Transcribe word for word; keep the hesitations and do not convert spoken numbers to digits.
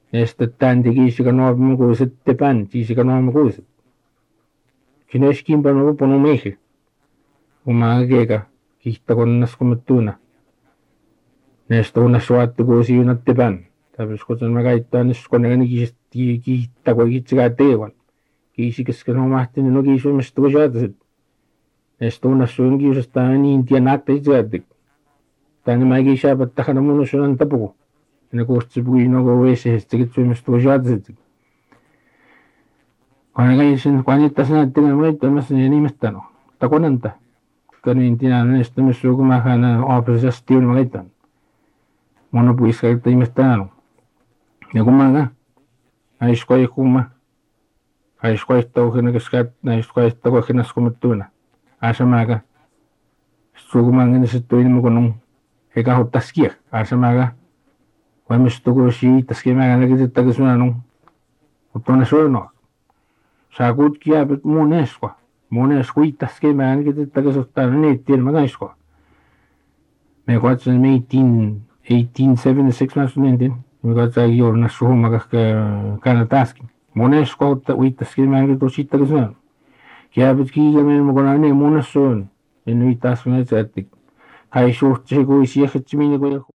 Esta tante kiisiga nuovi kuuset tepan, kiisiga nuovi kuuset. Kines kimpa nuovi ponu mihi. Umaga keega kihta konnas kumittuuna. Nesta unnas suattu kuusi yunat tepan. Tapos kutsun mä kaittaan nes konegani kiisti kihta kui kitsigaa teevan. Kiisi keske nuomahtin no kiisumista kui saatasit. Nesta unnas suun kiusasta niin tien akta itseätik. Tänne mä kiisaapat takana mun sunan tapuku. Ne koostis pui no ko veesehesti kitsumista kui saatasit. Kone käisin, kun anittas näet tegema laittamassa niin nimestanu. Ta konanta. Kanin tina nesta missu kun mä hän aaprisasti yun mä laitan. Mun on puiska että imestanu. Ja kun mä ka. Aiskoi kumma. Aiskoi tauhina keskat aiskoi tauhina skumittuuna. Asamaga. Sugumangan sa tuwin mo kunong ikaw taskia. Asamaga. Kung misto ko si taskia mga nagkitagasuna nung utong na suno. Sa akut kia bet munes ko. Munes ko taskia mga nagkitagasuna ni tiyan mga isko. May kuat sa eighteen eighteen seventy-six mas nindin. May kuat sa yor na suho magak kanataski. Munes ko taskia mga nagkitagasuna. Kaya bet kiiga meillä mukana ne munas on. En nyt taas kun ne sättik. Kai suht se kui siekhet minne kui